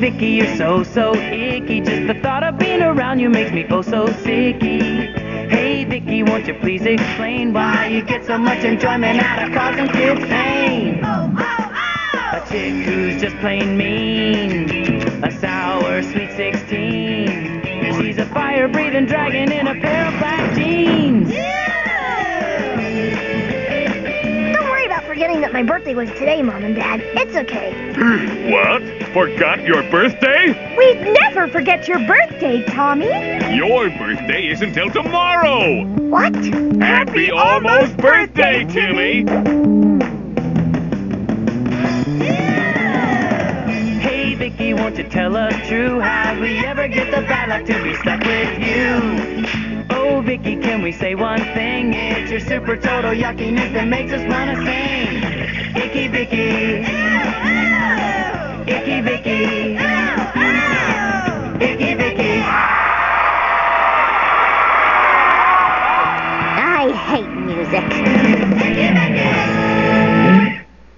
Vicky, you're so icky. Just the thought of being around you makes me oh so sicky. Hey Vicky, won't you please explain why you get so much enjoyment out of causing kids pain? A chick who's just plain mean, a sour sweet 16. She's a fire-breathing dragon in a pair of black jeans. Don't worry about forgetting that my birthday was today, Mom and Dad. It's okay. What? Forgot your birthday? We'd never forget your birthday, Tommy. Your birthday isn't till tomorrow. What? Happy almost birthday, Timmy. Hey Vicky, won't you tell us true? How'd we ever get the bad luck to be stuck with you? Oh Vicky, can we say one thing? It's your super total yuckiness that makes us wanna sing. Icky Vicky,